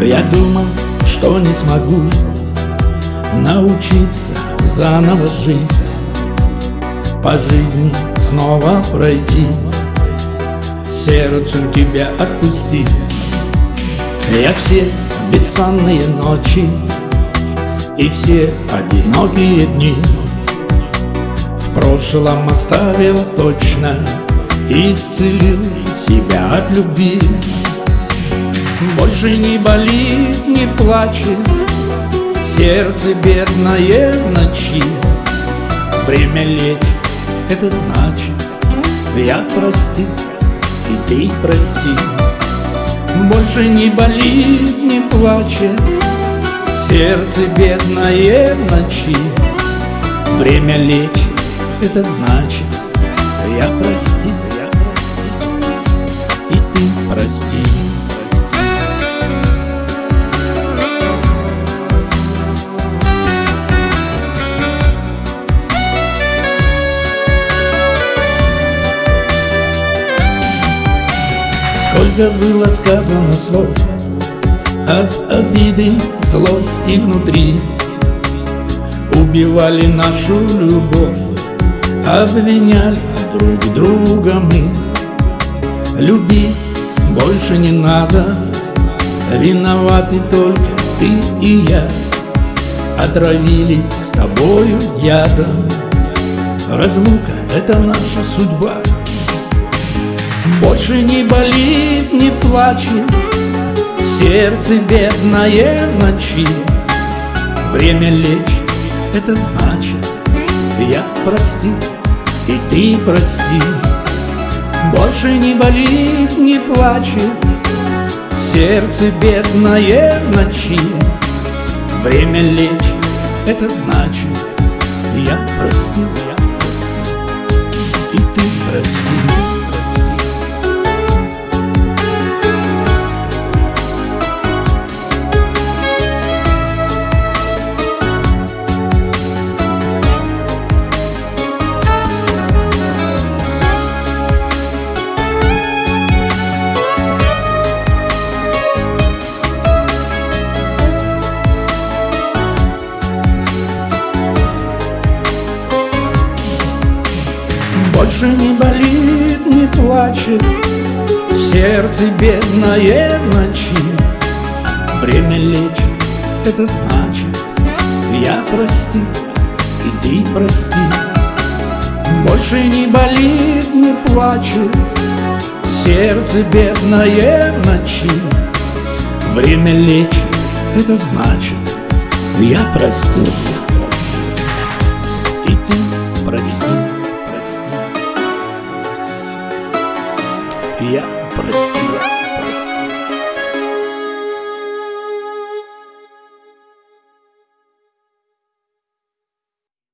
Я думал, что не смогу научиться заново жить, по жизни снова пройти, сердцем тебя отпустить. Я все бессонные ночи и все одинокие дни в прошлом оставил точно, исцелил себя от любви. Больше не болит, не плачет сердце бедное в ночи. Время лечит, это значит, я простил, и ты прости. Больше не болит, не плачет сердце бедное в ночи. Время лечит, это значит, я простил, и ты прости. Сколько было сказано слов от обиды, злости внутри, убивали нашу любовь, обвиняли друг друга мы. Любить больше не надо, виноваты только ты и я. Отравились с тобою ядом, разлука — это наша судьба. Больше не болит, не плачет сердце бедное в ночи. Время лечит, это значит, я простил, и ты прости. Больше не болит, не плачет сердце бедное в ночи. Время лечит, это значит, я простил, и ты прости. Больше не болит, не плачет сердце бедное в ночи. Время лечит, это значит, я простил, и ты прости. Больше не болит, не плачет сердце бедное в ночи. Время лечит, это значит, я простил, и ты прости. Я простил.